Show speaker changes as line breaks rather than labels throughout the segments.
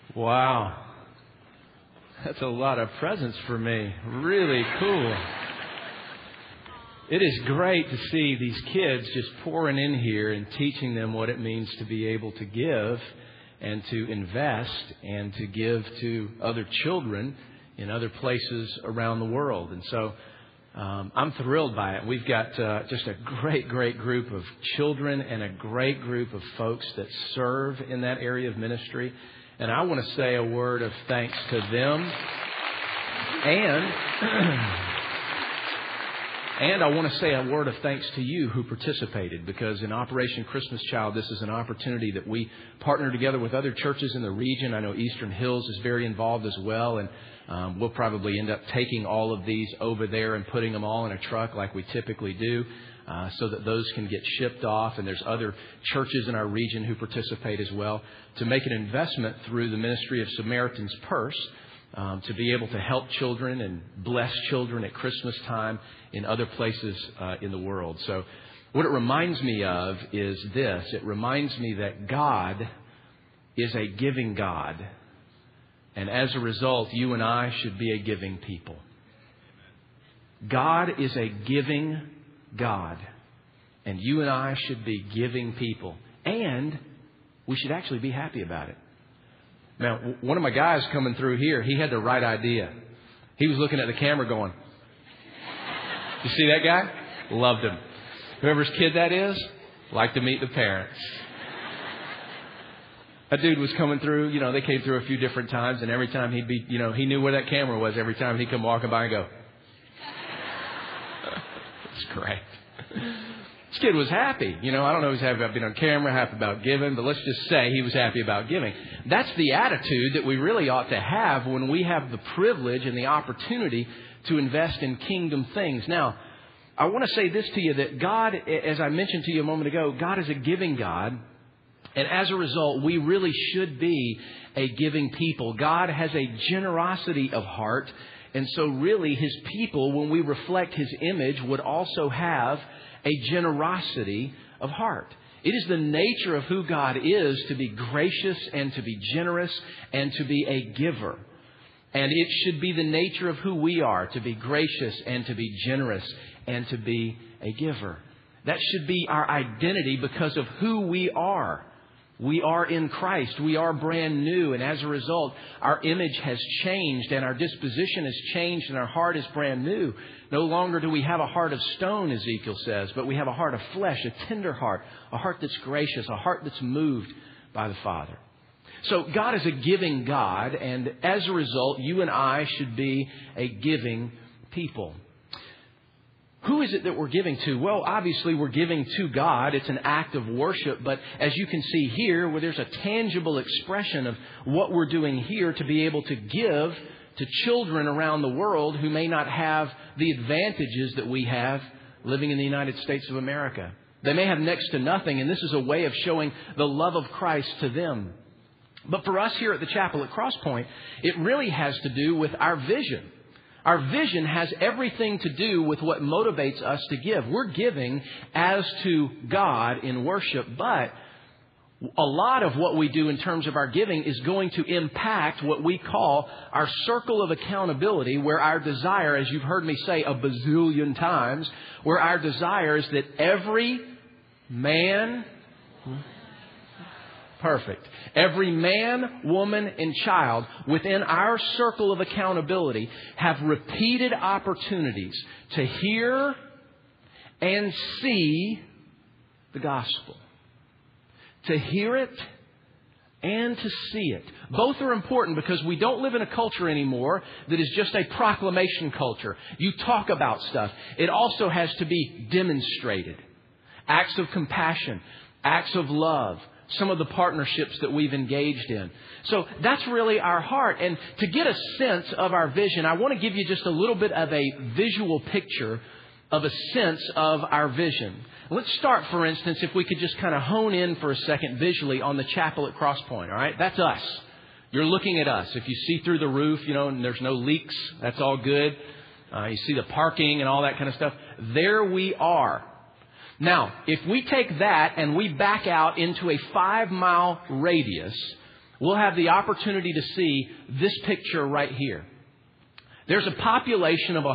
Wow. That's a lot of presents for me. Really cool. It is great to see these kids just pouring in here and teaching them what it means to be able to give and to invest and to give to other children in other places around the world. And so I'm thrilled by it. We've got just a great group of children and a great group of folks that serve in that area of ministry. And I want to say a word of thanks to them. And I want to say a word of thanks to you who participated, because in Operation Christmas Child, this is an opportunity that we partner together with other churches in the region. I know Eastern Hills is very involved as well, and we'll probably end up taking all of these over there and putting them all in a truck like we typically do, so that those can get shipped off. And there's other churches in our region who participate as well to make an investment through the ministry of Samaritan's Purse to be able to help children and bless children at Christmas time in other places in the world. So what it reminds me of is this. It reminds me that God is a giving God. And as a result, you and I should be a giving people. God is a giving God. And you and I should be giving people. And we should actually be happy about it. Now, one of my guys coming through here, he had the right idea. He was looking at the camera going, you see that guy? Loved him. Whoever's kid that is, like to meet the parents. A dude was coming through, they came through a few different times, and every time he'd be, he knew where that camera was every time he'd come walking by and go. It's great. This kid was happy. I don't know if he's happy about being on camera, happy about giving, but let's just say he was happy about giving. That's the attitude that we really ought to have when we have the privilege and the opportunity to invest in kingdom things. Now, I want to say this to you, that God, as I mentioned to you a moment ago, God is a giving God. And as a result, we really should be a giving people. God has a generosity of heart. And so really His people, when we reflect His image, would also have a generosity of heart. It is the nature of who God is to be gracious and to be generous and to be a giver. And it should be the nature of who we are, to be gracious and to be generous and to be a giver. That should be our identity because of who we are. We are in Christ. We are brand new. And as a result, our image has changed and our disposition has changed and our heart is brand new. No longer do we have a heart of stone, Ezekiel says, but we have a heart of flesh, a tender heart, a heart that's gracious, a heart that's moved by the Father. So God is a giving God, and as a result, you and I should be a giving people. Who is it that we're giving to? Well, obviously we're giving to God. It's an act of worship. But as you can see here, where there's a tangible expression of what we're doing here to be able to give to children around the world who may not have the advantages that we have living in the United States of America. They may have next to nothing, and this is a way of showing the love of Christ to them. But for us here at the chapel at Crosspoint, it really has to do with our vision. Our vision has everything to do with what motivates us to give. We're giving as to God in worship, but a lot of what we do in terms of our giving is going to impact what we call our circle of accountability, where our desire, as you've heard me say a bazillion times, where our desire is that every man... Perfect. Every man, woman, and child within our circle of accountability have repeated opportunities to hear and see the gospel. To hear it and to see it. Both are important because we don't live in a culture anymore that is just a proclamation culture. You talk about stuff. It also has to be demonstrated. Acts of compassion, acts of love. Some of the partnerships that we've engaged in. So that's really our heart. And to get a sense of our vision, I want to give you just a little bit of a visual picture of a sense of our vision. Let's start, for instance, if we could just kind of hone in for a second visually on the chapel at Crosspoint. All right, that's us. You're looking at us. If you see through the roof, and there's no leaks, that's all good. You see the parking and all that kind of stuff. There we are. Now, if we take that and we back out into a 5-mile radius, we'll have the opportunity to see this picture right here. There's a population of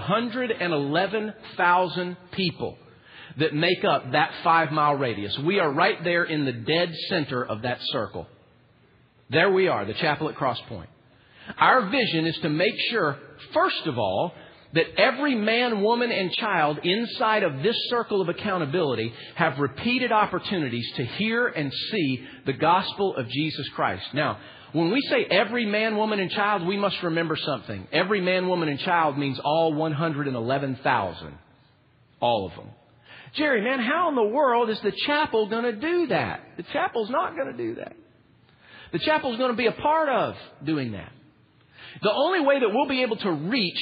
111,000 people that make up that 5-mile radius. We are right there in the dead center of that circle. There we are, the chapel at Cross Point. Our vision is to make sure, first of all, that every man, woman, and child inside of this circle of accountability have repeated opportunities to hear and see the gospel of Jesus Christ. Now, when we say every man, woman, and child, we must remember something. Every man, woman, and child means all 111,000. All of them. Jerry, man, how in the world is the chapel going to do that? The chapel's not going to do that. The chapel's going to be a part of doing that. The only way that we'll be able to reach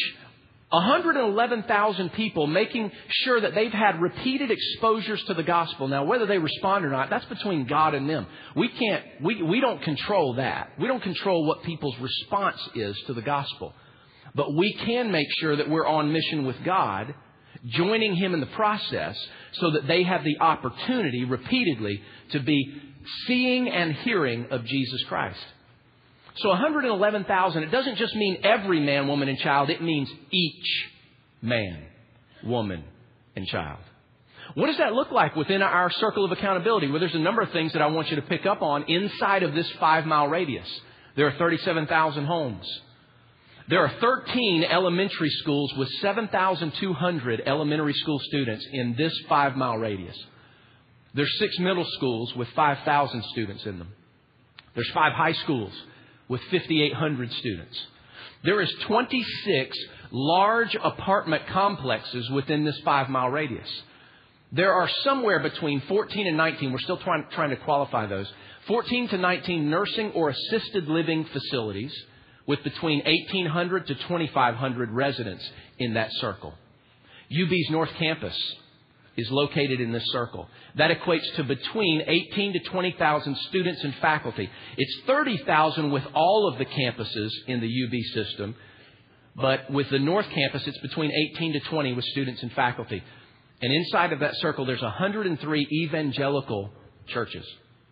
111,000 people, making sure that they've had repeated exposures to the gospel. Now, whether they respond or not, that's between God and them. We don't control that. We don't control what people's response is to the gospel. But we can make sure that we're on mission with God, joining Him in the process so that they have the opportunity repeatedly to be seeing and hearing of Jesus Christ. So 111,000, it doesn't just mean every man, woman, and child. It means each man, woman, and child. What does that look like within our circle of accountability? Well, there's a number of things that I want you to pick up on inside of this 5-mile radius. There are 37,000 homes. There are 13 elementary schools with 7,200 elementary school students in this 5-mile radius. There's 6 middle schools with 5,000 students in them. There's 5 high schools with 5,800 students. There is 26 large apartment complexes within this 5-mile radius. There are somewhere between 14 and 19, we're still trying to qualify those, 14 to 19 nursing or assisted living facilities with between 1,800 to 2,500 residents in that circle. UB's North Campus is located in this circle. That equates to between 18 to 20,000 students and faculty. It's 30,000 with all of the campuses in the UB system. But with the North Campus, it's between 18 to 20 with students and faculty. And inside of that circle, there's 103 evangelical churches.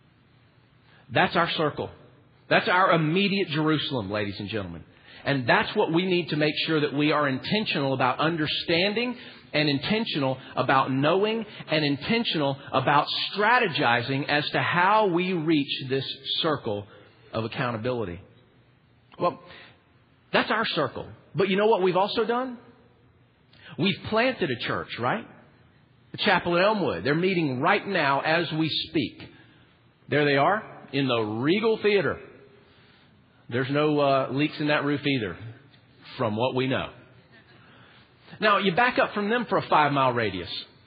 That's our circle. That's our immediate Jerusalem, ladies and gentlemen. And that's what we need to make sure that we are intentional about understanding and intentional about knowing and intentional about strategizing as to how we reach this circle of accountability. Well, that's our circle. But you know what we've also done? We've planted a church, right? The chapel at Elmwood. They're meeting right now as we speak. There they are in the Regal Theater. There's no leaks in that roof either, from what we know. Now, you back up from them for a 5-mile radius.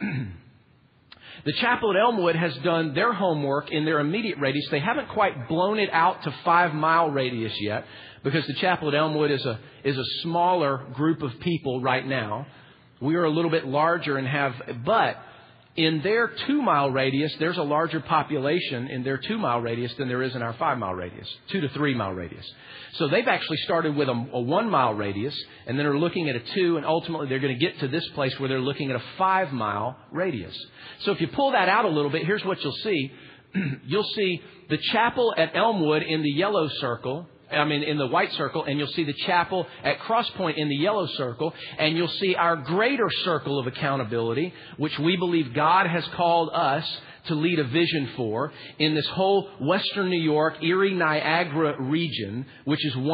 The chapel at Elmwood has done their homework in their immediate radius. They haven't quite blown it out to 5-mile radius yet, because the chapel at Elmwood is a smaller group of people right now. We are a little bit larger but in their 2-mile radius, there's a larger population in their 2-mile radius than there is in our 5-mile radius, 2 to 3 mile radius. So they've actually started with a 1-mile radius and then are looking at a 2, and ultimately they're going to get to this place where they're looking at a 5-mile radius. So if you pull that out a little bit, here's what you'll see. You'll see the chapel at Elmwood in the yellow circle. In the white circle, and you'll see the chapel at Cross Point in the yellow circle, and you'll see our greater circle of accountability, which we believe God has called us to lead a vision for in this whole Western New York, Erie, Niagara region, which is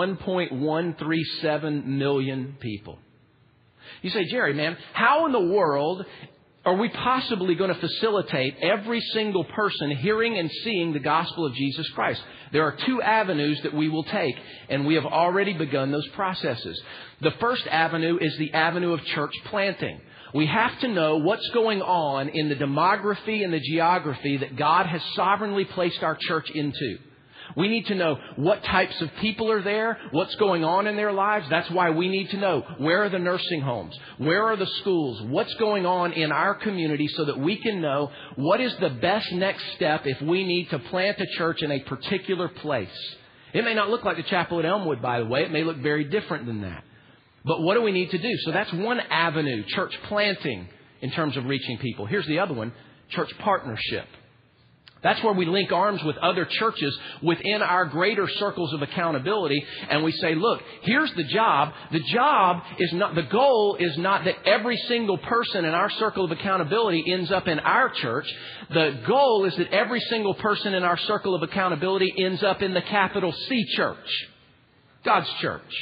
1.137 million people. You say, Jerry, man, how in the world are we possibly going to facilitate every single person hearing and seeing the gospel of Jesus Christ? There are 2 avenues that we will take, and we have already begun those processes. The first avenue is the avenue of church planting. We have to know what's going on in the demography and the geography that God has sovereignly placed our church into. We need to know what types of people are there, what's going on in their lives. That's why we need to know where are the nursing homes, where are the schools, what's going on in our community so that we can know what is the best next step if we need to plant a church in a particular place. It may not look like the chapel at Elmwood, by the way. It may look very different than that. But what do we need to do? So that's one avenue, church planting in terms of reaching people. Here's the other one, church partnership. That's where we link arms with other churches within our greater circles of accountability. And we say, look, here's the job. The goal is not that every single person in our circle of accountability ends up in our church. The goal is that every single person in our circle of accountability ends up in the capital C church, God's church.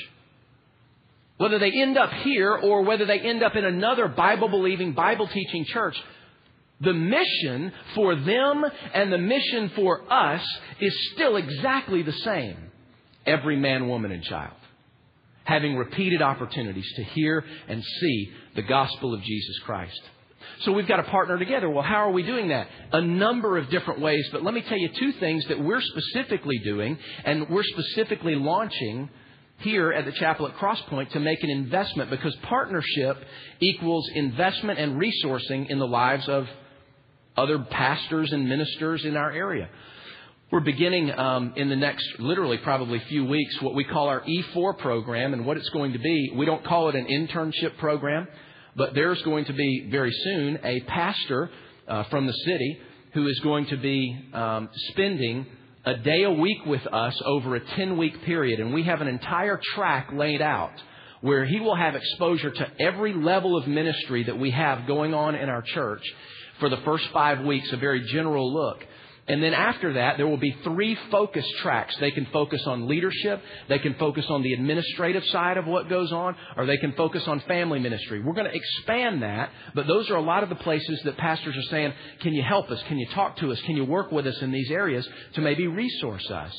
Whether they end up here or whether they end up in another Bible-believing, Bible-teaching church, the mission for them and the mission for us is still exactly the same. Every man, woman, and child having repeated opportunities to hear and see the gospel of Jesus Christ. So we've got to partner together. Well, how are we doing that? A number of different ways. But let me tell you two things that we're specifically doing and we're specifically launching here at the chapel at Crosspoint to make an investment, because partnership equals investment and resourcing in the lives of other pastors and ministers in our area. We're beginning in the next, literally probably few weeks, what we call our E4 program. And what it's going to be, we don't call it an internship program, but there's going to be very soon a pastor from the city who is going to be spending a day a week with us over a 10-week period. And we have an entire track laid out where he will have exposure to every level of ministry that we have going on in our church for the first 5 weeks, a very general look. And then after that, there will be 3 focus tracks. They can focus on leadership, they can focus on the administrative side of what goes on, or they can focus on family ministry. We're going to expand that, but those are a lot of the places that pastors are saying, can you help us? Can you talk to us? Can you work with us in these areas to maybe resource us?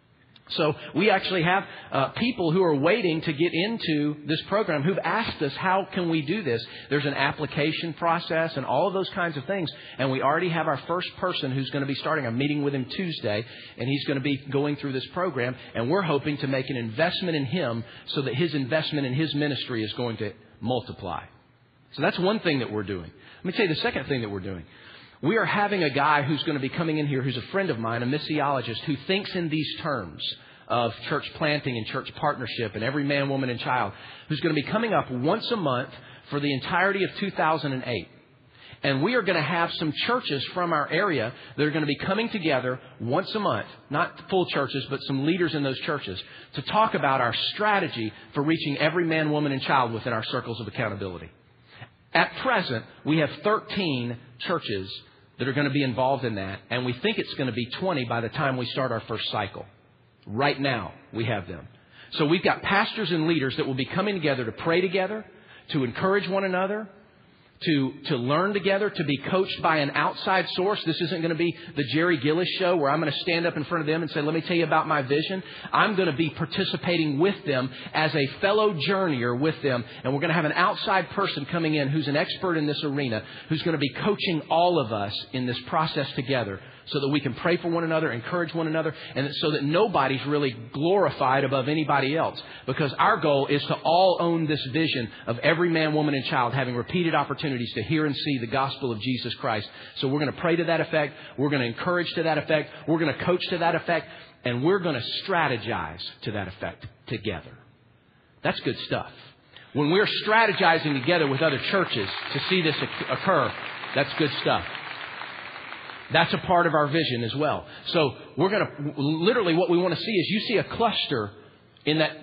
So we actually have people who are waiting to get into this program who've asked us, how can we do this? There's an application process and all of those kinds of things. And we already have our first person who's going to be starting. I'm meeting with him Tuesday, and he's going to be going through this program. And we're hoping to make an investment in him so that his investment in his ministry is going to multiply. So that's one thing that we're doing. Let me tell you the second thing that we're doing. We are having a guy who's going to be coming in here who's a friend of mine, a missiologist, who thinks in these terms of church planting and church partnership and every man, woman, and child, who's going to be coming up once a month for the entirety of 2008. And we are going to have some churches from our area that are going to be coming together once a month, not full churches, but some leaders in those churches, to talk about our strategy for reaching every man, woman, and child within our circles of accountability. At present, we have 13 churches that are going to be involved in that, and we think it's going to be 20 by the time we start our first cycle. Right now, we have them. So we've got pastors and leaders that will be coming together to pray together, to encourage one another, to learn together, to be coached by an outside source. This isn't going to be the Jerry Gillis show where I'm going to stand up in front of them and say, let me tell you about my vision. I'm going to be participating with them as a fellow journeyer with them. And we're going to have an outside person coming in who's an expert in this arena, who's going to be coaching all of us in this process together, so that we can pray for one another, encourage one another, and so that nobody's really glorified above anybody else. Because our goal is to all own this vision of every man, woman, and child having repeated opportunities to hear and see the gospel of Jesus Christ. So we're going to pray to that effect. We're going to encourage to that effect. We're going to coach to that effect. And we're going to strategize to that effect together. That's good stuff. When we're strategizing together with other churches to see this occur, that's good stuff. That's a part of our vision as well. So we're going to, literally what we want to see is you see a cluster in that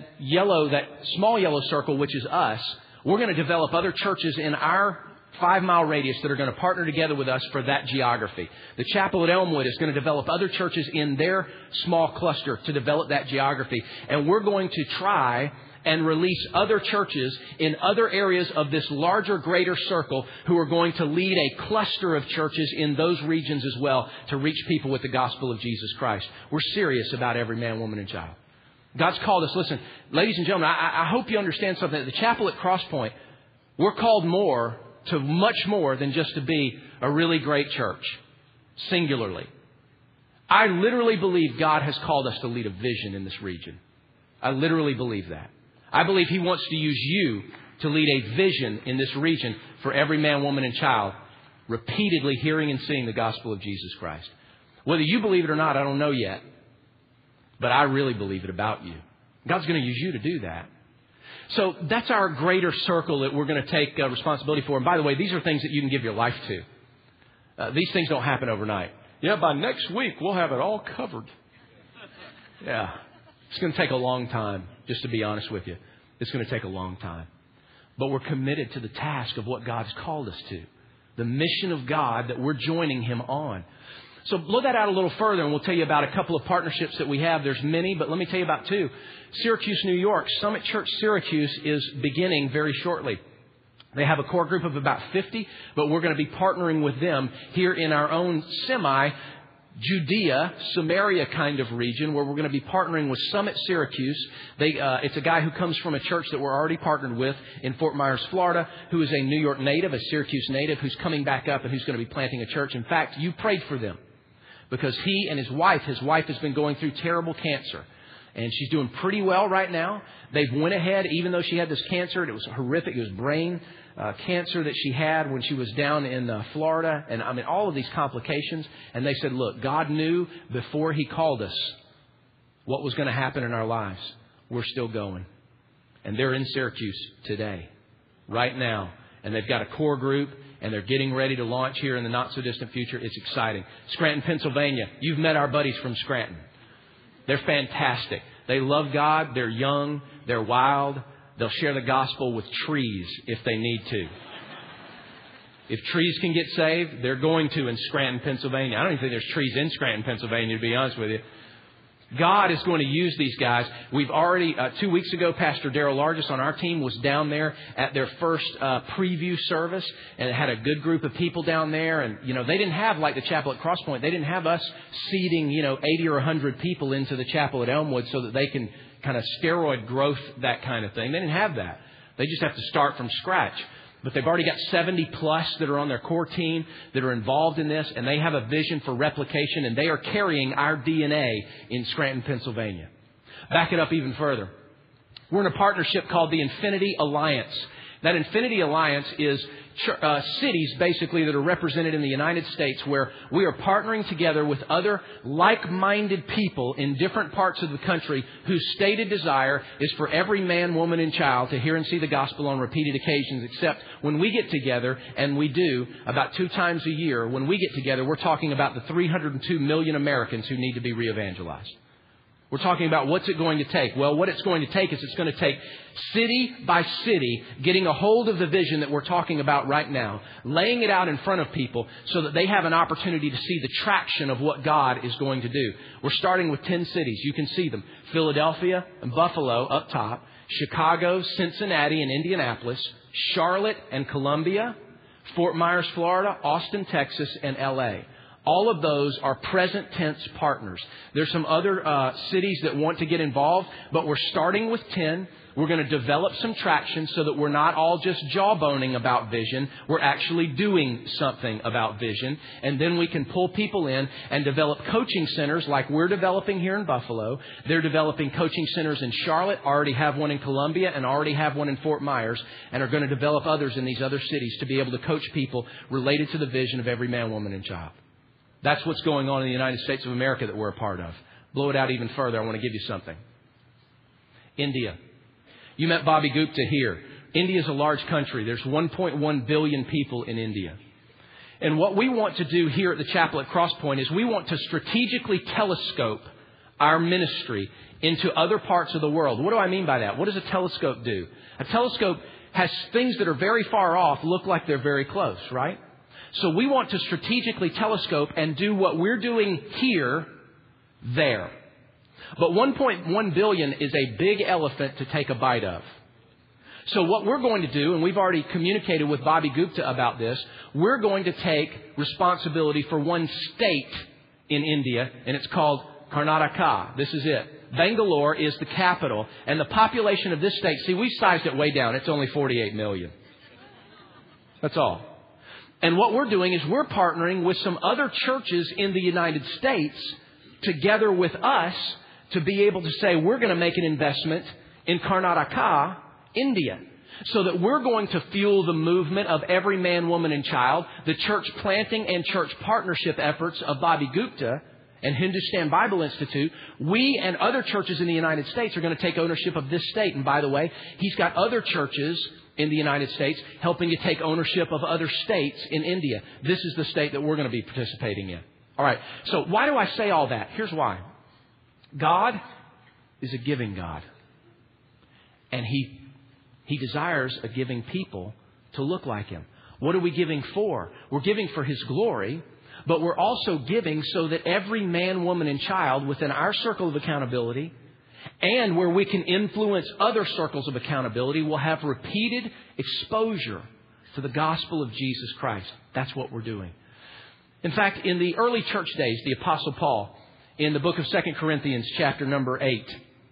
small yellow circle, which is us. We're going to develop other churches in our 5-mile radius that are going to partner together with us for that geography. The chapel at Elmwood is going to develop other churches in their small cluster to develop that geography. And we're going to try and release other churches in other areas of this larger, greater circle who are going to lead a cluster of churches in those regions as well to reach people with the gospel of Jesus Christ. We're serious about every man, woman, and child. God's called us. Listen, ladies and gentlemen, I hope you understand something. At the chapel at Crosspoint, we're called to much more than just to be a really great church, singularly. I literally believe God has called us to lead a vision in this region. I literally believe that. I believe He wants to use you to lead a vision in this region for every man, woman, and child, repeatedly hearing and seeing the gospel of Jesus Christ. Whether you believe it or not, I don't know yet. But I really believe it about you. God's going to use you to do that. So that's our greater circle that we're going to take responsibility for. And by the way, these are things that you can give your life to. These things don't happen overnight. Yeah, by next week, we'll have it all covered. Yeah. It's going to take a long time, just to be honest with you. It's going to take a long time. But we're committed to the task of what God's called us to. The mission of God that we're joining Him on. So blow that out a little further and we'll tell you about a couple of partnerships that we have. There's many, but let me tell you about two. Syracuse, New York. Summit Church Syracuse is beginning very shortly. They have a core group of about 50, but we're going to be partnering with them here in our own Judea, Samaria kind of region where we're going to be partnering with Summit Syracuse. It's a guy who comes from a church that we're already partnered with in Fort Myers, Florida, who is a New York native, a Syracuse native, who's coming back up and who's going to be planting a church. In fact, you prayed for them because he and his wife has been going through terrible cancer. And she's doing pretty well right now. They've went ahead, even though she had this cancer. It was horrific. It was brain cancer that she had when she was down in Florida. And I mean, all of these complications. And they said, look, God knew before He called us what was going to happen in our lives. We're still going. And they're in Syracuse today, right now. And they've got a core group. And they're getting ready to launch here in the not so distant future. It's exciting. Scranton, Pennsylvania. You've met our buddies from Scranton. They're fantastic. They love God. They're young. They're wild. They'll share the gospel with trees if they need to. If trees can get saved, they're going to in Scranton, Pennsylvania. I don't even think there's trees in Scranton, Pennsylvania, to be honest with you. God is going to use these guys. We've already, 2 weeks ago, Pastor Darrell Largess on our team was down there at their first preview service and had a good group of people down there. And, they didn't have, like the chapel at Crosspoint, they didn't have us seating, 80 or 100 people into the chapel at Elmwood so that they can kind of steroid growth, that kind of thing. They didn't have that. They just have to start from scratch. But they've already got 70 plus that are on their core team that are involved in this, and they have a vision for replication, and they are carrying our DNA in Scranton, Pennsylvania. Back it up even further. We're in a partnership called the Infinity Alliance. That Infinity Alliance is cities, basically, that are represented in the United States where we are partnering together with other like-minded people in different parts of the country whose stated desire is for every man, woman, and child to hear and see the gospel on repeated occasions, except when we get together, and we do about 2 times a year, when we get together, we're talking about the 302 million Americans who need to be re-evangelized. We're talking about what's it going to take? Well, what it's going to take is it's going to take city by city getting a hold of the vision that we're talking about right now, laying it out in front of people so that they have an opportunity to see the traction of what God is going to do. We're starting with 10 cities. You can see them. Philadelphia and Buffalo up top, Chicago, Cincinnati, and Indianapolis, Charlotte and Columbia, Fort Myers, Florida, Austin, Texas, and L.A. All of those are present tense partners. There's some other cities that want to get involved, but we're starting with 10. We're going to develop some traction so that we're not all just jawboning about vision. We're actually doing something about vision. And then we can pull people in and develop coaching centers like we're developing here in Buffalo. They're developing coaching centers in Charlotte, already have one in Columbia, and already have one in Fort Myers, and are going to develop others in these other cities to be able to coach people related to the vision of every man, woman, and child. That's what's going on in the United States of America that we're a part of. Blow it out even further. I want to give you something. India. You met Bobby Gupta here. India is a large country. There's 1.1 billion people in India. And what we want to do here at the chapel at Crosspoint is we want to strategically telescope our ministry into other parts of the world. What do I mean by that? What does a telescope do? A telescope has things that are very far off look like they're very close, right? So we want to strategically telescope and do what we're doing here, there. But 1.1 billion is a big elephant to take a bite of. So what we're going to do, and we've already communicated with Bobby Gupta about this, we're going to take responsibility for one state in India, and it's called Karnataka. This is it. Bangalore is the capital, and the population of this state, see, we sized it way down. It's only 48 million. That's all. And what we're doing is we're partnering with some other churches in the United States together with us to be able to say we're going to make an investment in Karnataka, India, so that we're going to fuel the movement of every man, woman, and child, the church planting and church partnership efforts of Bobby Gupta and Hindustan Bible Institute. We and other churches in the United States are going to take ownership of this state. And by the way, he's got other churches in the United States helping to take ownership of other states in India. This is the state that we're going to be participating in. All right. So why do I say all that? Here's why. God is a giving God. And He desires a giving people to look like Him. What are we giving for? We're giving for His glory, but we're also giving so that every man, woman, and child within our circle of accountability and where we can influence other circles of accountability will have repeated exposure to the gospel of Jesus Christ. That's what we're doing. In fact, in the early church days, the Apostle Paul, in the book of 2 Corinthians, chapter number 8,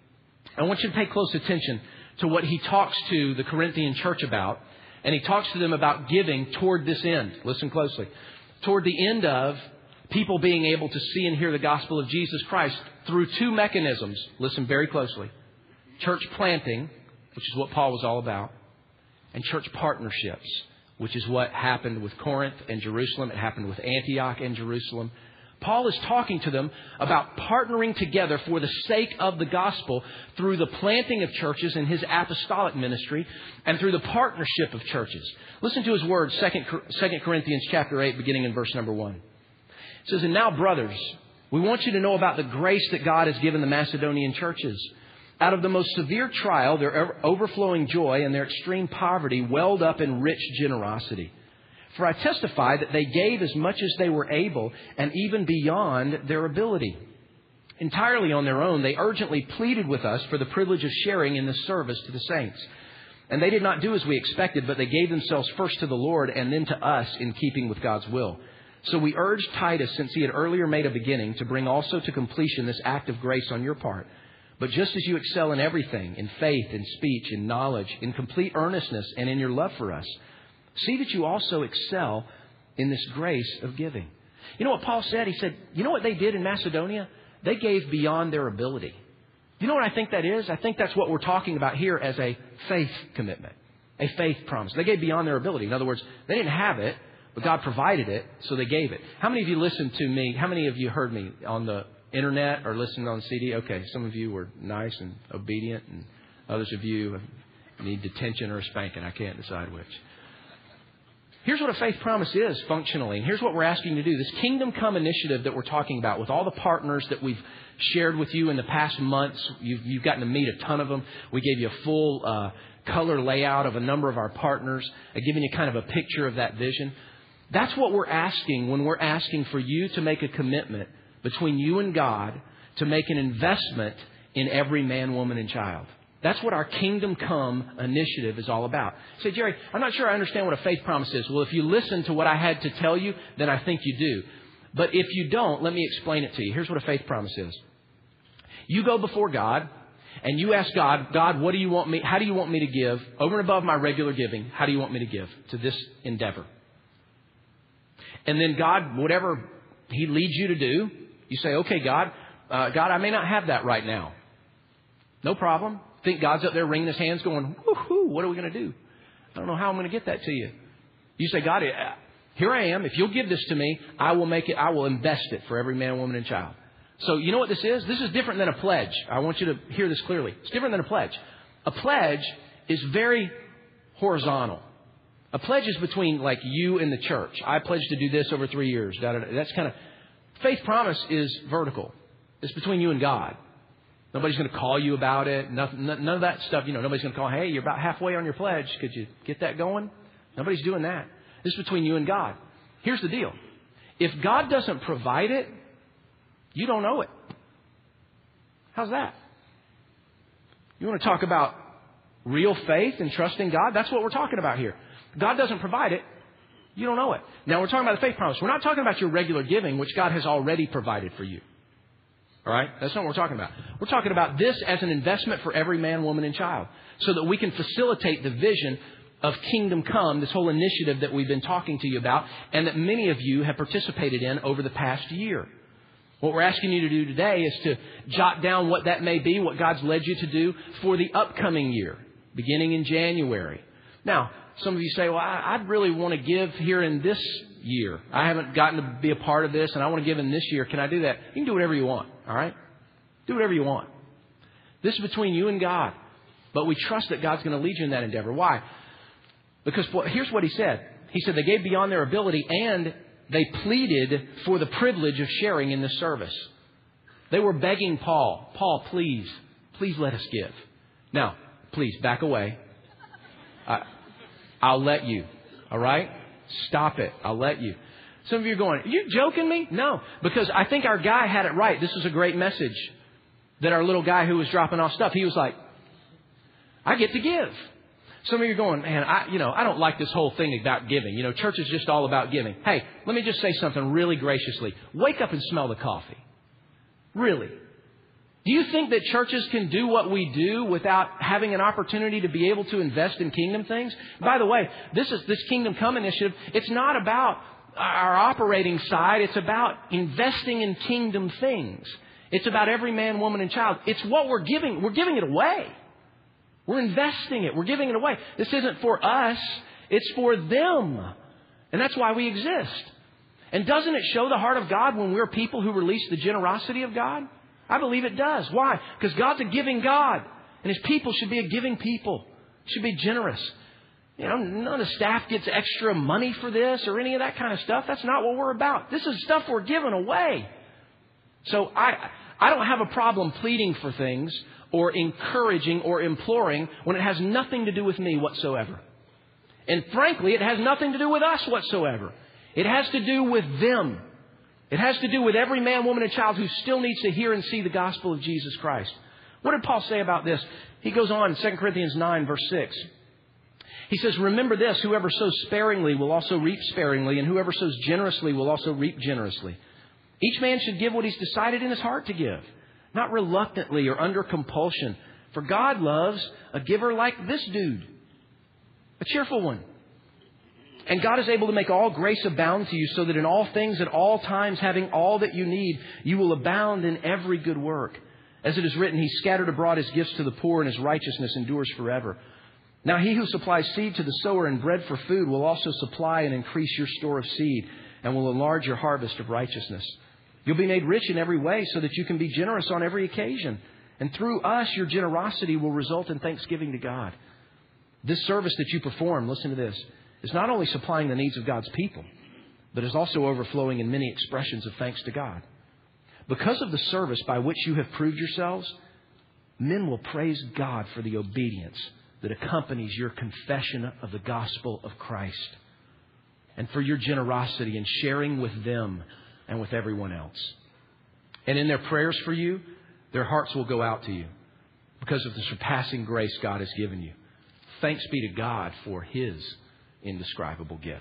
I want you to pay close attention to what he talks to the Corinthian church about. And he talks to them about giving toward this end. Listen closely. Toward the end of people being able to see and hear the gospel of Jesus Christ through two mechanisms. Listen very closely. Church planting, which is what Paul was all about, and church partnerships, which is what happened with Corinth and Jerusalem. It happened with Antioch and Jerusalem. Paul is talking to them about partnering together for the sake of the gospel through the planting of churches in his apostolic ministry and through the partnership of churches. Listen to his words, 2 Corinthians chapter 8, beginning in verse number 1. It says, "And now, brothers, we want you to know about the grace that God has given the Macedonian churches. Out of the most severe trial, their overflowing joy and their extreme poverty welled up in rich generosity. For I testify that they gave as much as they were able and even beyond their ability. Entirely on their own, they urgently pleaded with us for the privilege of sharing in the service to the saints. And they did not do as we expected, but they gave themselves first to the Lord and then to us in keeping with God's will. So we urged Titus, since he had earlier made a beginning, to bring also to completion this act of grace on your part. But just as you excel in everything, in faith, in speech, in knowledge, in complete earnestness, and in your love for us, see that you also excel in this grace of giving." You know what Paul said? He said, you know what they did in Macedonia? They gave beyond their ability. You know what I think that is? I think that's what we're talking about here as a faith commitment, a faith promise. They gave beyond their ability. In other words, they didn't have it, but God provided it, so they gave it. How many of you listened to me? How many of you heard me on the internet or listened on CD? Okay, some of you were nice and obedient, and others of you need detention or a spanking. I can't decide which. Here's what a faith promise is functionally, and here's what we're asking you to do. This Kingdom Come initiative that we're talking about with all the partners that we've shared with you in the past months, you've gotten to meet a ton of them. We gave you a full color layout of a number of our partners, giving you kind of a picture of that vision. That's what we're asking when we're asking for you to make a commitment between you and God to make an investment in every man, woman, and child. That's what our Kingdom Come initiative is all about. Say, Jerry, I'm not sure I understand what a faith promise is. Well, if you listen to what I had to tell you, then I think you do. But if you don't, let me explain it to you. Here's what a faith promise is. You go before God and you ask God, God, what do you want me? How do you want me to give over and above my regular giving? How do you want me to give to this endeavor? And then God, whatever He leads you to do, you say, okay, God, I may not have that right now. No problem. Think God's up there wringing His hands going, woohoo, what are we going to do? I don't know how I'm going to get that to you. You say, God, here I am. If you'll give this to me, I will invest it for every man, woman, and child. So you know what this is? This is different than a pledge. I want you to hear this clearly. It's different than a pledge. A pledge is very horizontal. A pledge is between like you and the church. I pledge to do this over 3 years. That's kind of... Faith promise is vertical. It's between you and God. Nobody's going to call you about it. None of that stuff. You know, nobody's going to call, hey, you're about halfway on your pledge. Could you get that going? Nobody's doing that. This is between you and God. Here's the deal. If God doesn't provide it, you don't owe it. How's that? You want to talk about real faith and trusting God? That's what we're talking about here. God doesn't provide it. You don't owe it. Now, we're talking about the faith promise. We're not talking about your regular giving, which God has already provided for you. All right? That's not what we're talking about. We're talking about this as an investment for every man, woman, and child so that we can facilitate the vision of Kingdom Come, this whole initiative that we've been talking to you about and that many of you have participated in over the past year. What we're asking you to do today is to jot down what that may be, what God's led you to do for the upcoming year, beginning in January. Now, some of you say, well, I'd really want to give here in this year. I haven't gotten to be a part of this, and I want to give in this year. Can I do that? You can do whatever you want, all right? Do whatever you want. This is between you and God. But we trust that God's going to lead you in that endeavor. Why? Because here's what He said. He said they gave beyond their ability, and they pleaded for the privilege of sharing in this service. They were begging Paul, Paul, please let us give. Now, please back away. I'll let you. All right? Stop it. I'll let you. Some of you are going, are you joking me? No, because I think our guy had it right. This was a great message that our little guy who was dropping off stuff, he was like, I get to give. Some of you are going, man, I don't like this whole thing about giving. Church is just all about giving. Hey, let me just say something really graciously. Wake up and smell the coffee. Really. Do you think that churches can do what we do without having an opportunity to be able to invest in kingdom things? By the way, this Kingdom Come initiative, it's not about our operating side. It's about investing in kingdom things. It's about every man, woman, and child. It's what we're giving. We're giving it away. We're investing it. We're giving it away. This isn't for us. It's for them. And that's why we exist. And doesn't it show the heart of God when we're people who release the generosity of God? I believe it does. Why? Because God's a giving God. And His people should be a giving people. Should be generous. None of the staff gets extra money for this or any of that kind of stuff. That's not what we're about. This is stuff we're giving away. So I don't have a problem pleading for things or encouraging or imploring when it has nothing to do with me whatsoever. And frankly, it has nothing to do with us whatsoever. It has to do with them. It has to do with every man, woman, and child who still needs to hear and see the gospel of Jesus Christ. What did Paul say about this? He goes on in 2 Corinthians 9, verse 6. He says, remember this, whoever sows sparingly will also reap sparingly, and whoever sows generously will also reap generously. Each man should give what he's decided in his heart to give, not reluctantly or under compulsion. For God loves a giver like this dude, a cheerful one. And God is able to make all grace abound to you so that in all things at all times, having all that you need, you will abound in every good work. As it is written, He scattered abroad His gifts to the poor, and His righteousness endures forever. Now He who supplies seed to the sower and bread for food will also supply and increase your store of seed and will enlarge your harvest of righteousness. You'll be made rich in every way so that you can be generous on every occasion. And through us, your generosity will result in thanksgiving to God. This service that you perform, listen to this, is not only supplying the needs of God's people, but is also overflowing in many expressions of thanks to God. Because of the service by which you have proved yourselves, men will praise God for the obedience that accompanies your confession of the gospel of Christ and for your generosity in sharing with them and with everyone else. And in their prayers for you, their hearts will go out to you because of the surpassing grace God has given you. Thanks be to God for His indescribable gift.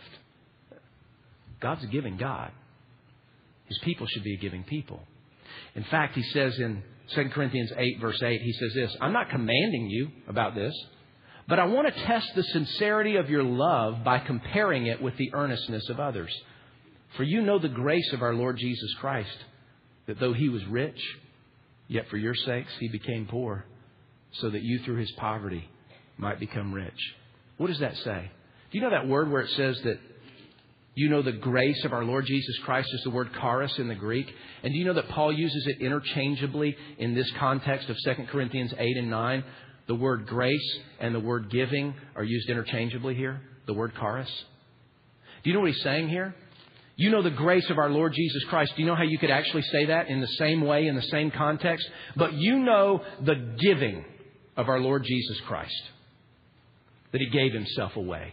God's a giving God. His people should be a giving people. In fact, He says in 2 Corinthians 8, verse 8, He says this, I'm not commanding you about this, but I want to test the sincerity of your love by comparing it with the earnestness of others. For you know the grace of our Lord Jesus Christ, that though He was rich, yet for your sakes He became poor, so that you through His poverty might become rich. What does that say? Do you know that word where it says that you know the grace of our Lord Jesus Christ is the word charis in the Greek? And do you know that Paul uses it interchangeably in this context of 2 Corinthians 8 and 9? The word grace and the word giving are used interchangeably here, the word charis. Do you know what he's saying here? You know the grace of our Lord Jesus Christ. Do you know how you could actually say that in the same way, in the same context? But you know the giving of our Lord Jesus Christ, that He gave Himself away.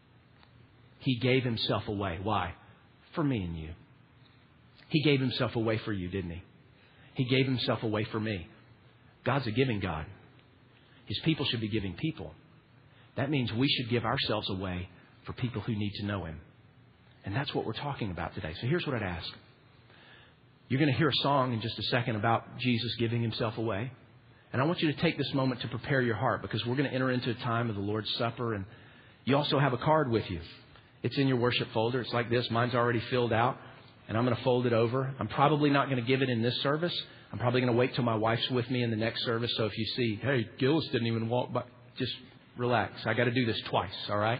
He gave Himself away. Why? For me and you. He gave Himself away for you, didn't He? He gave Himself away for me. God's a giving God. His people should be giving people. That means we should give ourselves away for people who need to know Him. And that's what we're talking about today. So here's what I'd ask. You're going to hear a song in just a second about Jesus giving Himself away. And I want you to take this moment to prepare your heart, because we're going to enter into a time of the Lord's Supper. And you also have a card with you. It's in your worship folder. It's like this. Mine's already filled out. And I'm going to fold it over. I'm probably not going to give it in this service. I'm probably going to wait till my wife's with me in the next service. So if you see, hey, Gillis didn't even walk by, just relax. I got to do this twice, all right?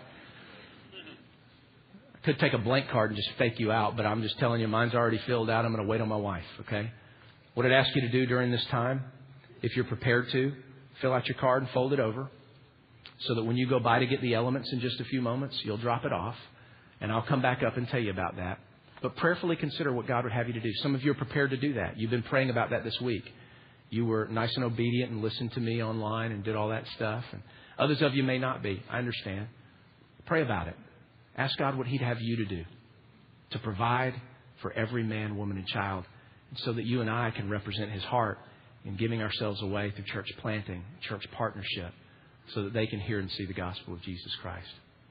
I could take a blank card and just fake you out, but I'm just telling you, mine's already filled out. I'm going to wait on my wife, okay? What I'd ask you to do during this time, if you're prepared to, fill out your card and fold it over so that when you go by to get the elements in just a few moments, you'll drop it off. And I'll come back up and tell you about that. But prayerfully consider what God would have you to do. Some of you are prepared to do that. You've been praying about that this week. You were nice and obedient and listened to me online and did all that stuff. And others of you may not be. I understand. Pray about it. Ask God what He'd have you to do to provide for every man, woman, and child, so that you and I can represent His heart in giving ourselves away through church planting, church partnership, so that they can hear and see the gospel of Jesus Christ.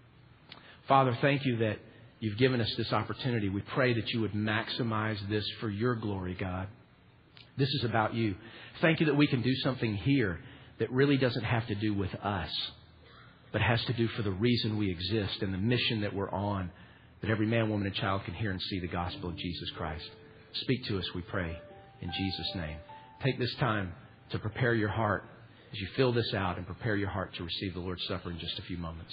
Father, thank you that You've given us this opportunity. We pray that You would maximize this for Your glory, God. This is about You. Thank You that we can do something here that really doesn't have to do with us, but has to do for the reason we exist and the mission that we're on, that every man, woman, and child can hear and see the gospel of Jesus Christ. Speak to us, we pray, in Jesus' name. Take this time to prepare your heart as you fill this out, and prepare your heart to receive the Lord's Supper in just a few moments.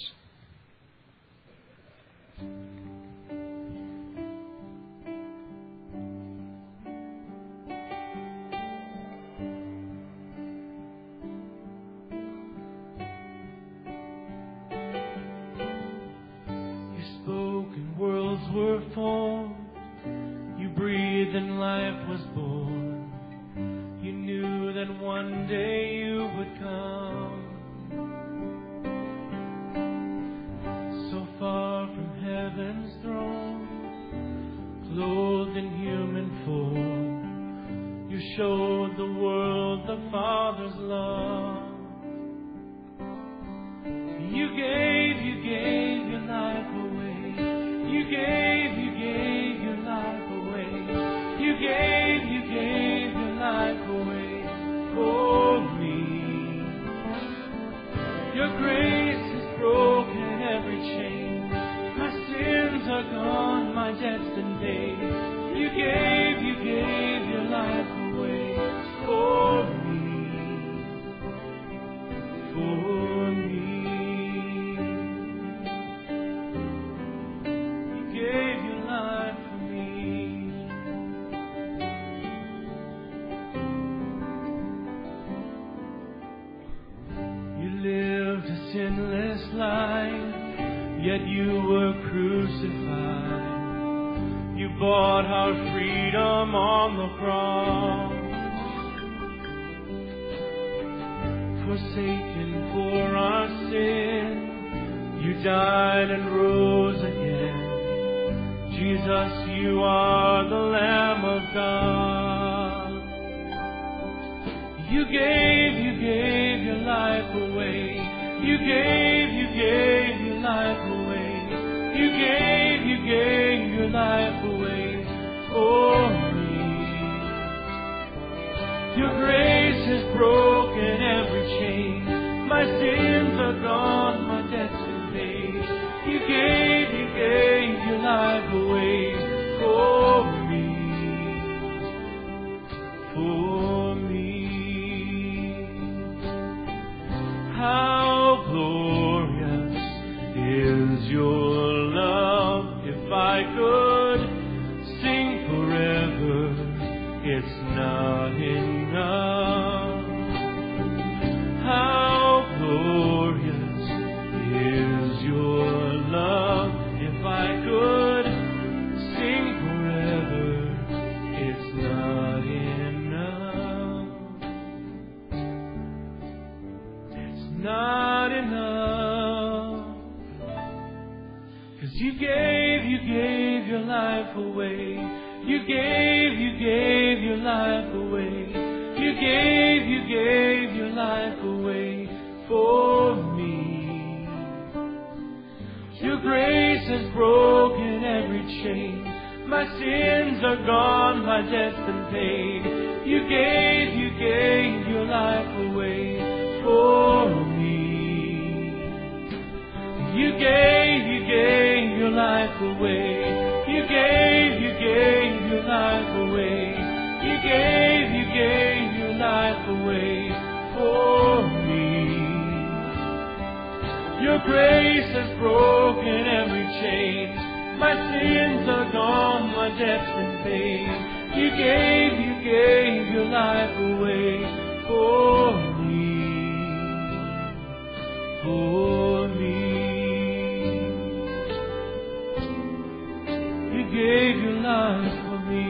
Gave you life for me.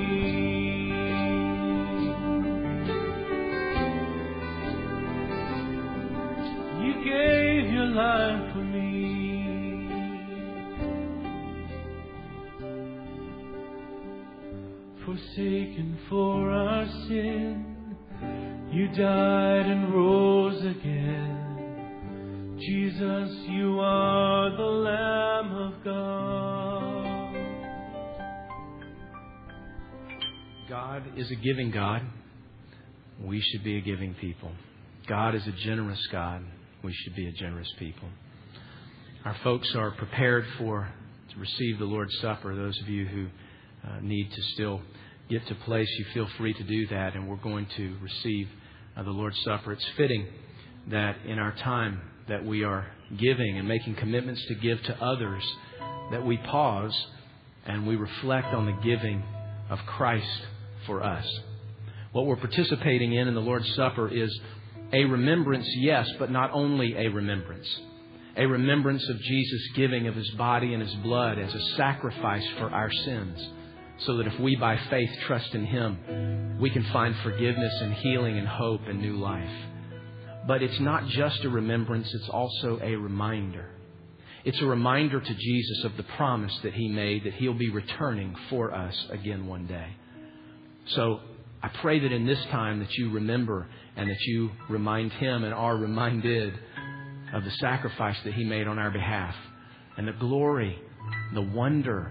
You gave your life for me. Forsaken for our sin, you died and rose again. Jesus, you are the Lamb of God.
God is a giving God. We should be a giving people. God is a generous God. We should be a generous people. Our folks are prepared to receive the Lord's Supper. Those of you who need to still get to place, you feel free to do that, and we're going to receive the Lord's Supper. It's fitting that in our time that we are giving and making commitments to give to others, that we pause and we reflect on the giving of Christ for us. What we're participating in the Lord's Supper is a remembrance, yes, but not only a remembrance. A remembrance of Jesus' giving of His body and His blood as a sacrifice for our sins, so that if we by faith trust in Him, we can find forgiveness and healing and hope and new life. But it's not just a remembrance, it's also a reminder. It's a reminder to Jesus of the promise that He made that He'll be returning for us again one day. So I pray that in this time that you remember and that you remind Him and are reminded of the sacrifice that He made on our behalf and the glory, the wonder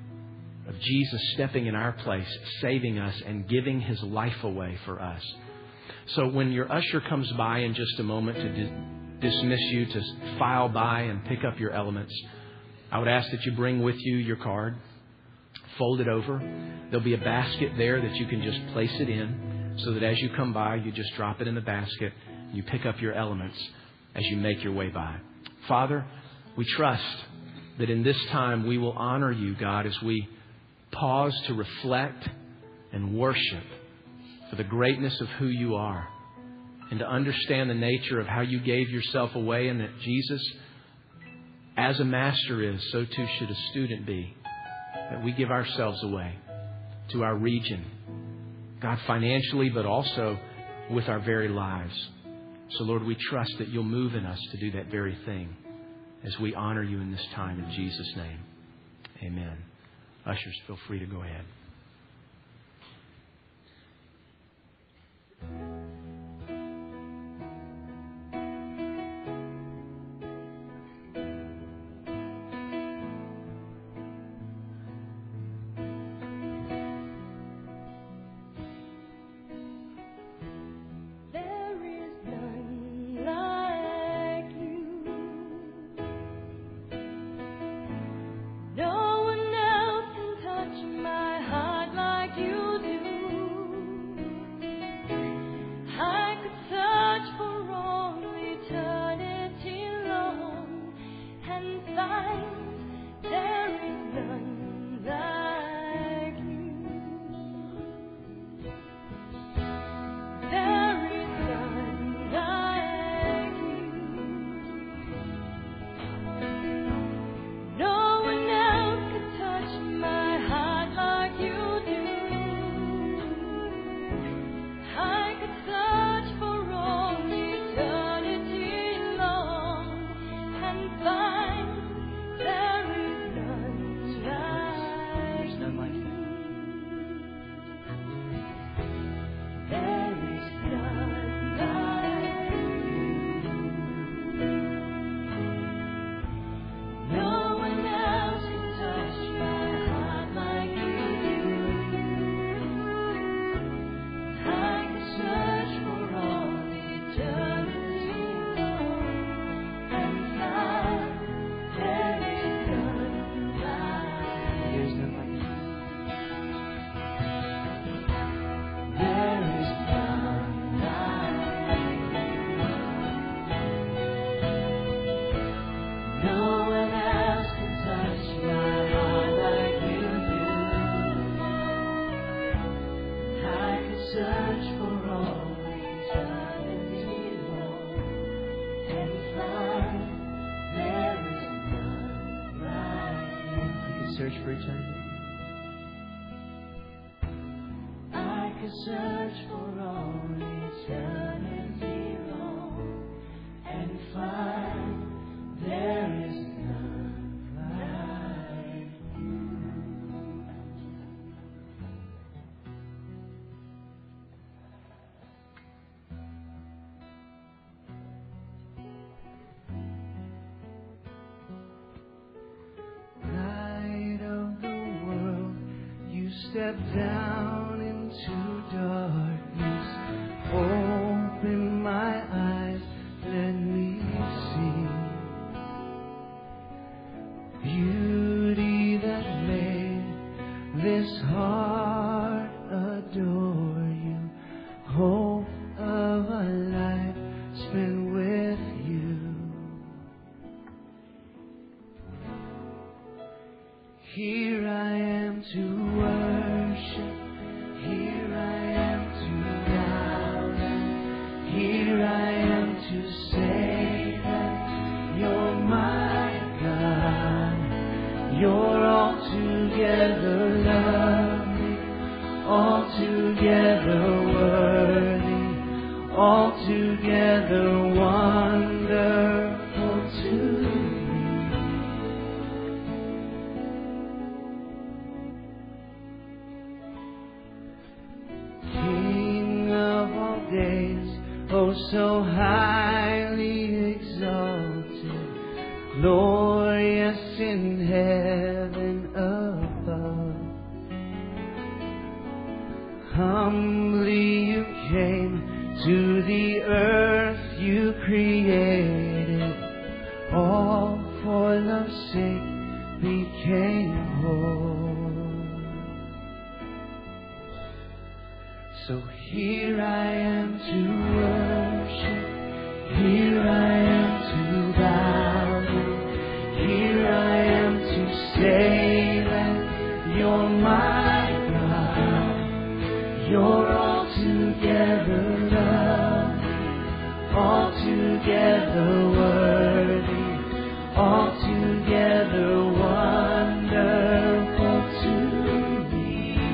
of Jesus stepping in our place, saving us and giving His life away for us. So when your usher comes by in just a moment to dismiss you, to file by and pick up your elements, I would ask that you bring with you your card, fold it over. There'll be a basket there that you can just place it in, so that as you come by, you just drop it in the basket. You pick up your elements as you make your way by. Father, we trust that in this time we will honor You, God, as we pause to reflect and worship for the greatness of who You are, and to understand the nature of how You gave Yourself away, and that Jesus, as a master is, so too should a student be, that we give ourselves away to our region, God, financially, but also with our very lives. So, Lord, we trust that You'll move in us to do that very thing as we honor You in this time. In Jesus' name, amen. Ushers, feel free to go ahead.
search for eternity.
search for all eternity long and find there is none like you. Light of the world, you step down into darkness. Open my eyes, let me see beauty that made this heart adore you. Hope of a life spent with you. Here I am to worship. Here I am to bow down. Here I am to say that you're my God. You're altogether lovely, altogether worthy, altogether wonderful to me. King of all days, oh so highly exalted, glorious in heaven above. Humbly you came to the earth you created, all for love's sake became whole. So here I am to worship, here I am to bow down, here I am to say that you're my God. You're altogether lovely, altogether worthy, altogether wonderful to me.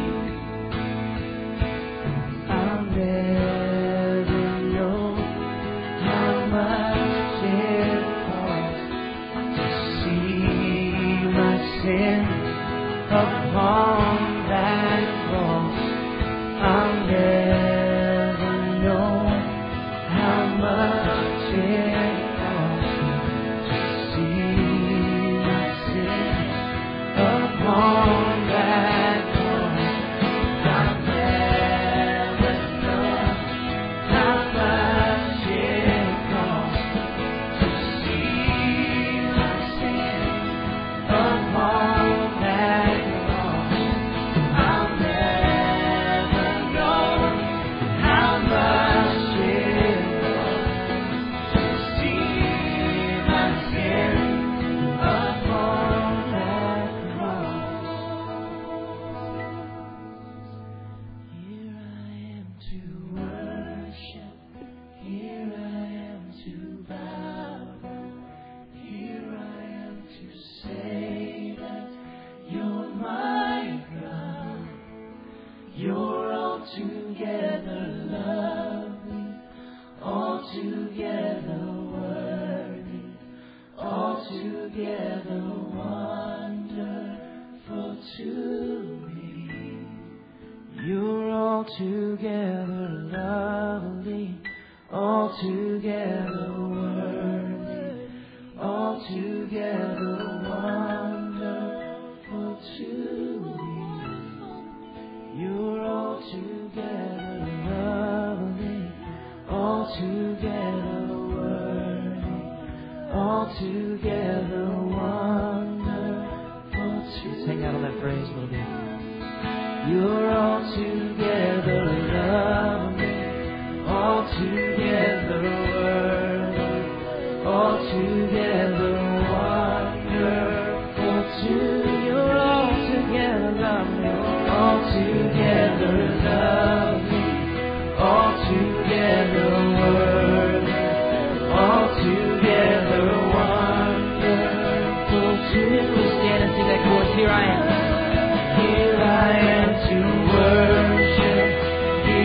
I'll never know how much it costs to see my sin upon that cross. I'll never know how much it costs to see my sin upon that cross. I'll never know how much it costs to see my sin upon that cross. I'll never know how much it costs to see my sin upon that cross. Here I am to worship. Here I am to bow down. Here I am to say that you're my God. You're altogether lovely, altogether worthy, altogether wonderful to me. You're altogether lovely, altogether worthy, altogether wonderful to me. You're altogether lovely, altogether worthy, altogether wonderful to me. Hang out on that phrase a little bit. You're altogether lovely, altogether worthy, altogether wonderful to me. You're altogether lovely, altogether lovely, altogether worthy, altogether wonderful to me. Let's stand and sing that chorus. Here I am. Here I am to worship.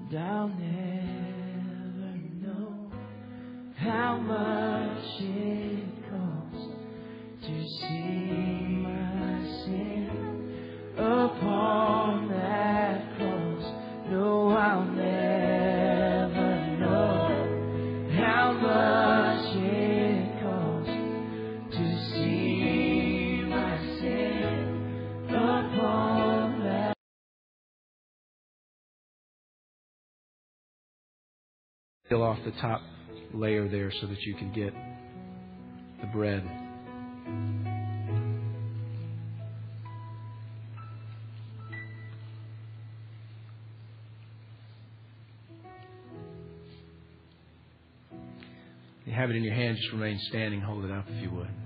And I'll never know how much it costs to see my sin upon that cross. No, I'll never know how much it costs to see my sin upon that.
Peel off the top layer there so that you can get the bread. You have it in your hand, just remain standing, hold it up if you would.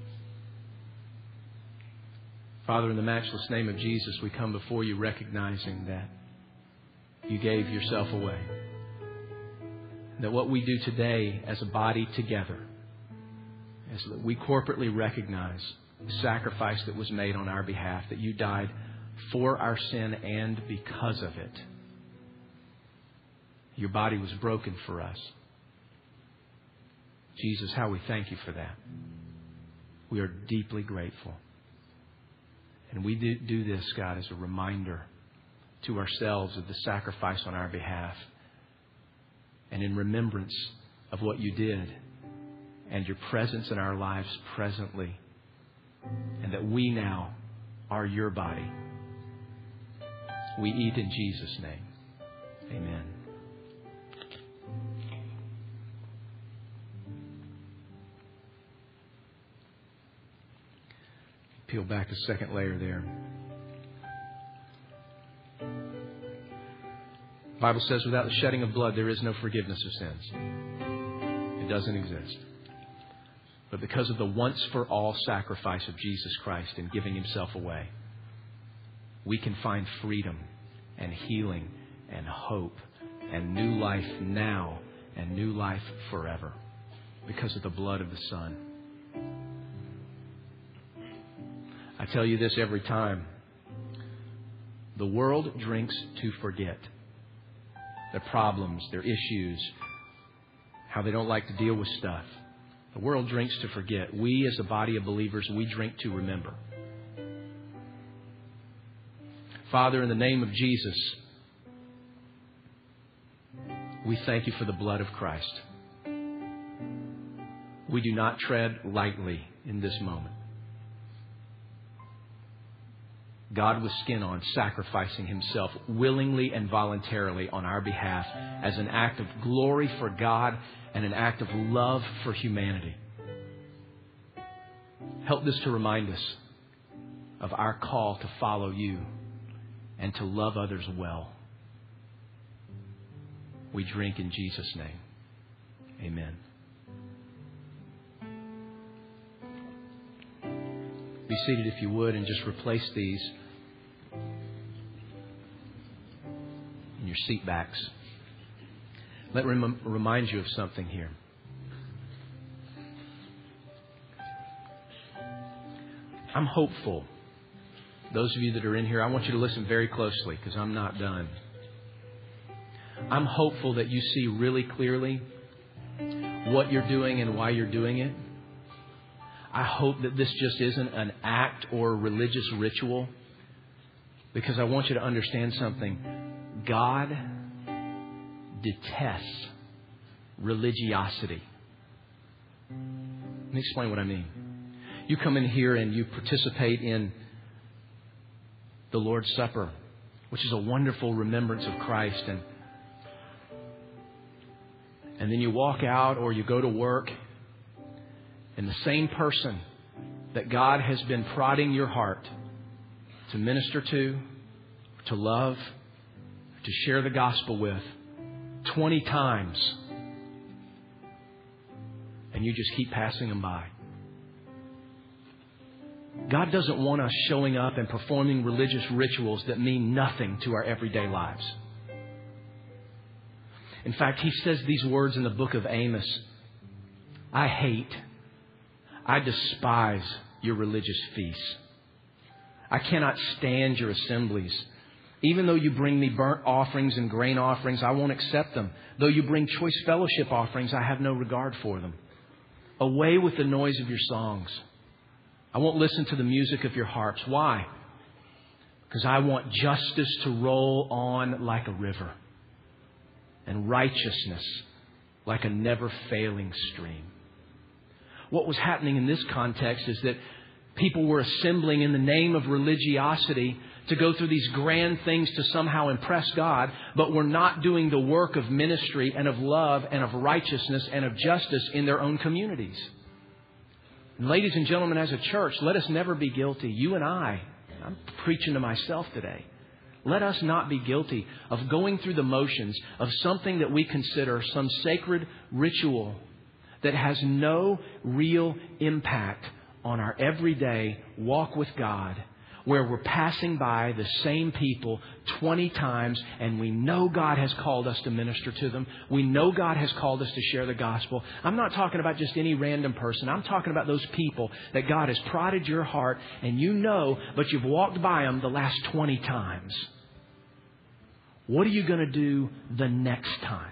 Father, in the matchless name of Jesus, we come before you recognizing that you gave yourself away. That what we do today as a body together is that we corporately recognize the sacrifice that was made on our behalf, that you died for our sin and because of it. Your body was broken for us. Jesus, how we thank you for that. We are deeply grateful. And we do this, God, as a reminder to ourselves of the sacrifice on our behalf, and in remembrance of what you did and your presence in our lives presently, and that we now are your body. We eat in Jesus' name. Amen. Peel back the second layer there. The Bible says without the shedding of blood, there is no forgiveness of sins. It doesn't exist. But because of the once-for-all sacrifice of Jesus Christ in giving himself away, we can find freedom and healing and hope and new life now and new life forever because of the blood of the Son. I tell you this every time. The world drinks to forget their problems, their issues, how they don't like to deal with stuff. The world drinks to forget. We, as a body of believers, we drink to remember. Father, in the name of Jesus, we thank you for the blood of Christ. We do not tread lightly in this moment. God with skin on, sacrificing himself willingly and voluntarily on our behalf as an act of glory for God and an act of love for humanity. Help this to remind us of our call to follow you and to love others well. We drink in Jesus' name. Amen. Be seated if you would, and just replace these in your seat backs. Let me remind you of something here. I'm hopeful. Those of you that are in here, I want you to listen very closely because I'm not done. I'm hopeful that you see really clearly what you're doing and why you're doing it. I hope that this just isn't an act or a religious ritual, because I want you to understand something. God detests religiosity. Let me explain what I mean. You come in here and you participate in the Lord's Supper, which is a wonderful remembrance of Christ, and then you walk out or you go to work, and the same person that God has been prodding your heart to minister to love, to share the gospel with 20 times, and you just keep passing them by. God doesn't want us showing up and performing religious rituals that mean nothing to our everyday lives. In fact, he says these words in the book of Amos: I despise your religious feasts. I cannot stand your assemblies. Even though you bring me burnt offerings and grain offerings, I won't accept them. Though you bring choice fellowship offerings, I have no regard for them. Away with the noise of your songs. I won't listen to the music of your harps. Why? Because I want justice to roll on like a river, and righteousness like a never-failing stream. What was happening in this context is that people were assembling in the name of religiosity to go through these grand things to somehow impress God, but were not doing the work of ministry and of love and of righteousness and of justice in their own communities. And ladies and gentlemen, as a church, let us never be guilty. You and I'm preaching to myself today. Let us not be guilty of going through the motions of something that we consider some sacred ritual that has no real impact on our everyday walk with God, where we're passing by the same people 20 times and we know God has called us to minister to them. We know God has called us to share the gospel. I'm not talking about just any random person. I'm talking about those people that God has prodded your heart and you know, but you've walked by them the last 20 times. What are you going to do the next time?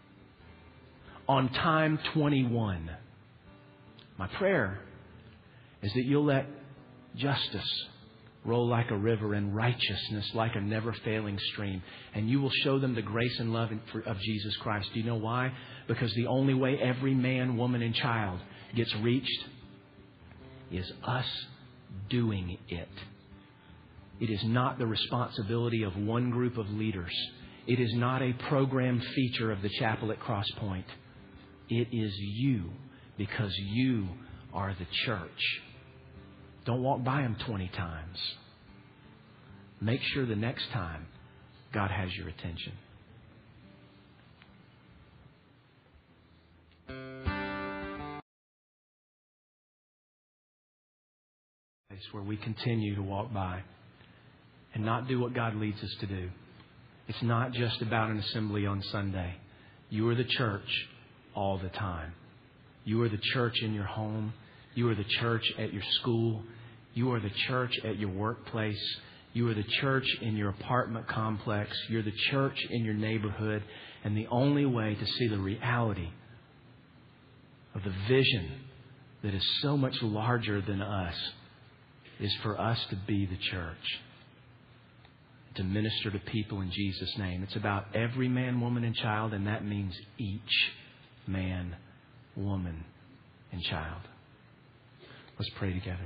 On time 21. My prayer is that you'll let justice roll like a river and righteousness like a never-failing stream. And you will show them the grace and love of Jesus Christ. Do you know why? Because the only way every man, woman, and child gets reached is us doing it. It is not the responsibility of one group of leaders. It is not a program feature of the chapel at Cross Point. It is you, because you are the church. Don't walk by them 20 times. Make sure the next time God has your attention. Where we continue to walk by and not do what God leads us to do. It's not just about an assembly on Sunday. You are the church all the time. You are the church in your home. You are the church at your school. You are the church at your workplace. You are the church in your apartment complex. You're the church in your neighborhood. And the only way to see the reality of the vision that is so much larger than us is for us to be the church, to minister to people in Jesus' name. It's about every man, woman, and child, and that means each man, woman, and child. Let's pray together.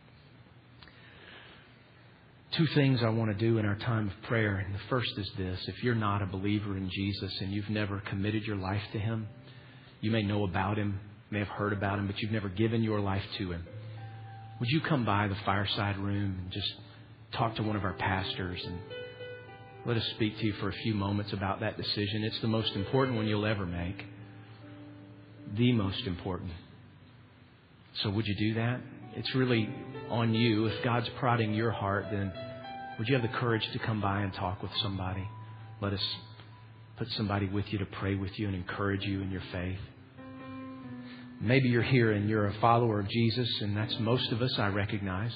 Two things I want to do in our time of prayer. And the first is this. If you're not a believer in Jesus and you've never committed your life to Him, you may know about Him, may have heard about Him, but you've never given your life to Him. Would you come by the fireside room and just talk to one of our pastors and let us speak to you for a few moments about that decision? It's the most important one you'll ever make. The most important. So would you do that? It's really on you. If God's prodding your heart, then would you have the courage to come by and talk with somebody? Let us put somebody with you to pray with you and encourage you in your faith. Maybe you're here and you're a follower of Jesus, and that's most of us, I recognize.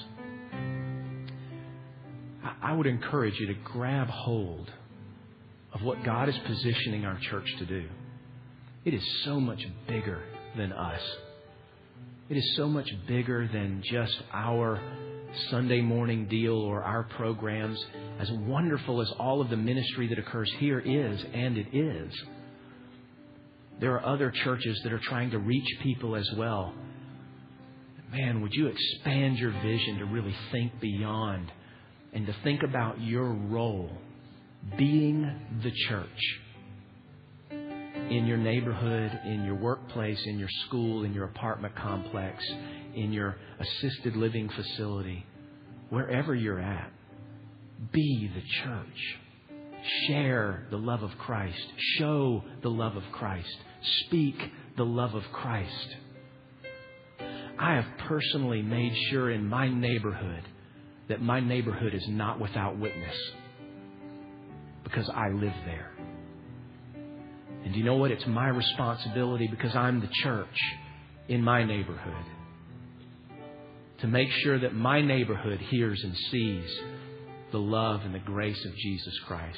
I would encourage you to grab hold of what God is positioning our church to do. It is so much bigger than us. It is so much bigger than just our Sunday morning deal or our programs. As wonderful as all of the ministry that occurs here is, and it is, there are other churches that are trying to reach people as well. Man, would you expand your vision to really think beyond and to think about your role being the church in your neighborhood, in your workplace, in your school, in your apartment complex, in your assisted living facility, wherever you're at. Be the church. Share the love of Christ. Show the love of Christ. Speak the love of Christ. I have personally made sure in my neighborhood that my neighborhood is not without witness, because I live there. And do you know what? It's my responsibility, because I'm the church in my neighborhood, to make sure that my neighborhood hears and sees the love and the grace of Jesus Christ.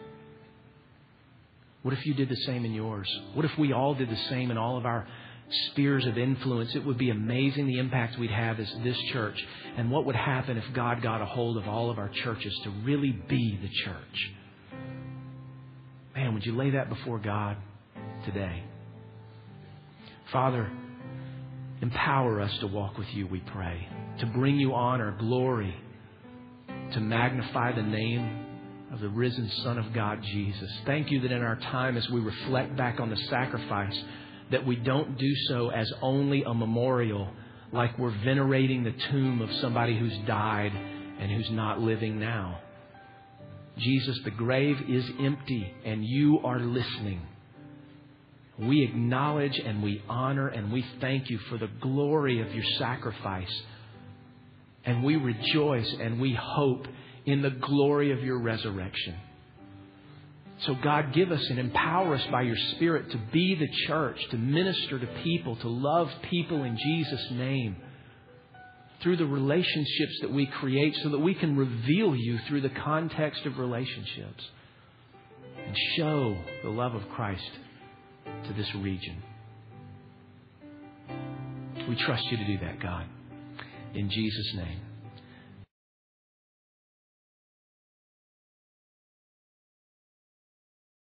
What if you did the same in yours? What if we all did the same in all of our spheres of influence? It would be amazing the impact we'd have as this church. And what would happen if God got a hold of all of our churches to really be the church? Man, would you lay that before God today? Father, empower us to walk with you, we pray, to bring you honor, glory, to magnify the name of the risen Son of God, Jesus. Thank you that in our time as we reflect back on the sacrifice, that we don't do so as only a memorial, like we're venerating the tomb of somebody who's died and who's not living now. Jesus, the grave is empty and you are listening. We acknowledge and we honor and we thank you for the glory of your sacrifice. And we rejoice and we hope in the glory of your resurrection. So God, give us and empower us by your Spirit to be the church, to minister to people, to love people in Jesus' name, through the relationships that we create so that we can reveal you through the context of relationships and show the love of Christ to this region. We trust you to do that, God. In Jesus' name.